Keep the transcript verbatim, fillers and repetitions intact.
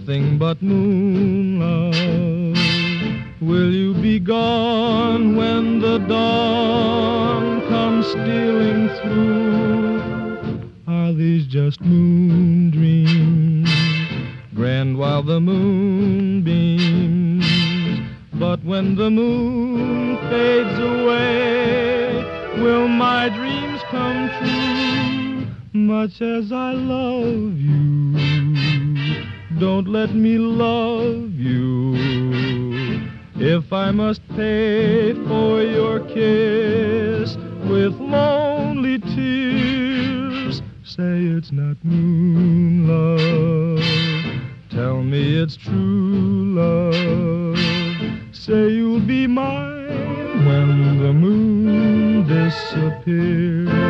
nothing but moon love. Will you be gone when the dawn comes stealing through? Are these just moon dreams, grand while the moon beams? But when the moon fades away, will my dreams come true? Much as I love you, don't let me love you. If I must pay for your kiss with lonely tears, say it's not moon love. Tell me it's true love. Say you'll be mine when the moon disappears.